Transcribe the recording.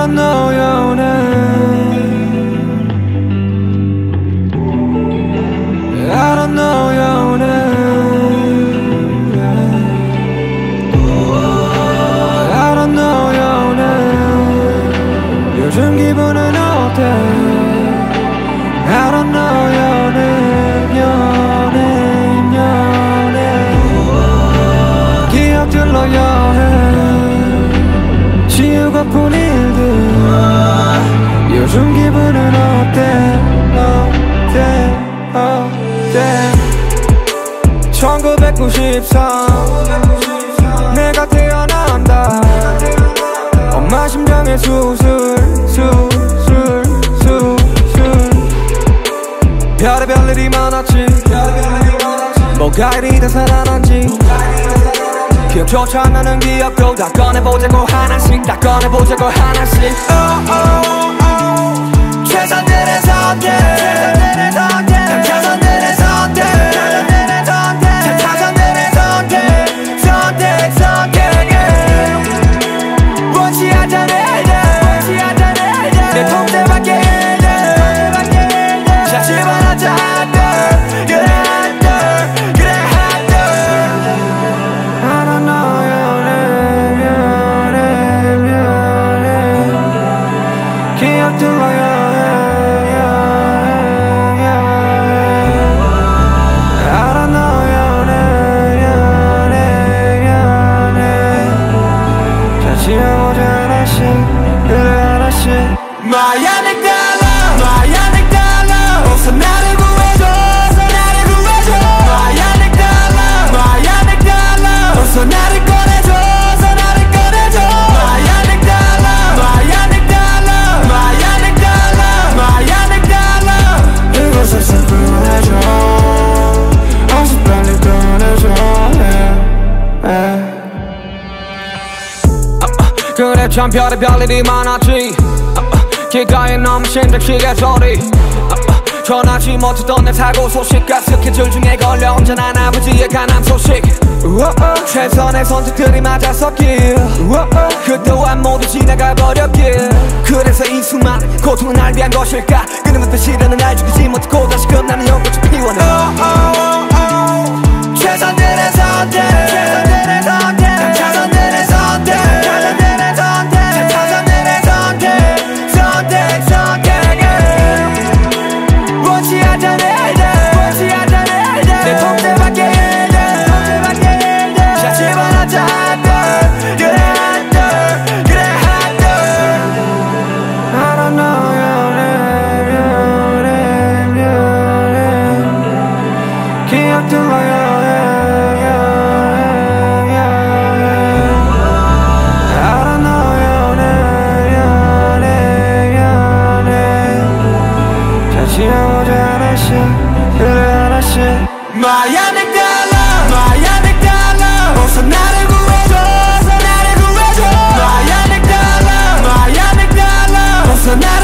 don't know your name. I don't know your name. I don't know your name. 요즘 기분은 어때? I don't know your name, your name, your name. 기억들로 여행 지우고픈 일들. 요즘 기분은 어때? 어때? 어때? 1993 내가 태어난다. 엄마 심장에 수술 별의별 일이 많았지. 뭐가 이리 다 살아난지 기억조차 안 나는 기억도 다 꺼내보자고 하나씩. 다 꺼내보자고 하나씩. 최선들의 선택. 최선들의 선택. 최선들의 선택. 선택 선택. 원치 않던 일들. 내 통제 밖에 자신만 하자 한들. 그래 한들. 그래 한들. I don't know your name, your name, your name. 기억들로 여행, I don't know your name, your name, your name. 자 지워보자 하나씩. 그래 하나씩. 마야닉 달러. 마야닉 달러. 어서 나를 구해줘. 어서 나를 구해줘. 마야닉 달러. 마야닉 달러. 어서 나를 꺼내줘. 어서 나를 꺼내줘. 마야닉 달러. 마야닉 달러. 마야닉 달러. 마야닉 달러. 이곳에서 구해줘. 어서 빨리 꺼내줘. 그래 참 별의별 일이 많았지. 길가에 너무 심장시계 소리. 전하지 못했던 내 사고 소식과 스케줄 중에 걸려 언제나 아버지의 간암 소식. 최선의 선택들이 맞았었길. 그 또한 모두 지나가버렸길. 그래서 이 수많은 고통은 날 위한 것일까. 끊임없는 시련은 날 죽이지 못하고 다시 끝나는 연꽃이 피워내. 최선들의 선택. 최선들의 선택. 최선들의 선택. 최선들의 선택. 최선들의 선택. 선택 선택. 원치 않던 일들. 원치 않던 일들. 내 통제 밖에 일들. 자신만 하자 한들. 그래 한들. 그래 한들. I don't know your name, your name, your name. 기억들로 여행. I don't know your name, your name, your name. 자 지워보자 하나씩. 그래 하나씩. 마야닉 달러. 마야닉 달러. 어서 나를 구해줘. 어서 나를 구해줘. 마야닉 달러. 마야닉 달러. 어서 나를